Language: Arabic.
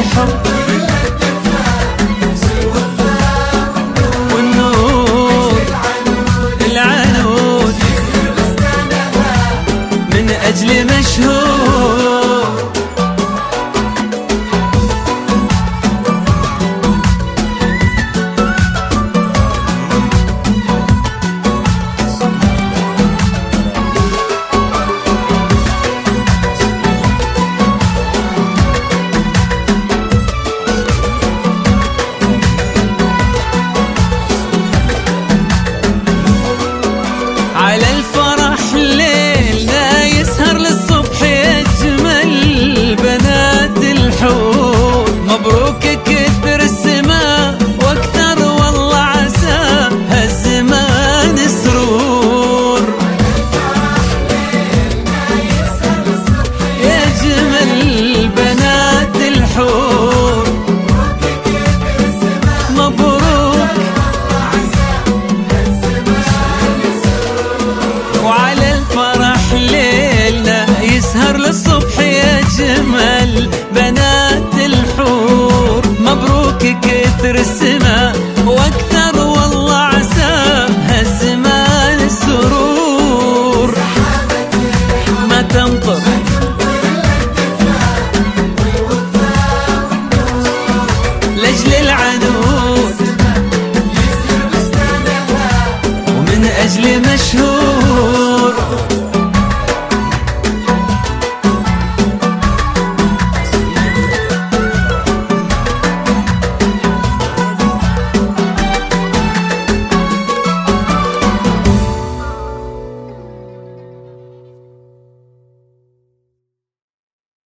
الحب والنور العنود من أجل مشهور. على الفرح ليلنا يسهر للصبح يجمل بنات الحور. مبروك كثر السماء واكثر والله عسى هالزمان سرور. يجمل بنات الحور مبروك. وعلى الفرح ليلنا يسهر للصبح يجمل بنات الحور. مبروك كثر السماء واكثر والله عسى هالزمان السرور. ما تنطر لاجل العنود ومن اجل مشهور.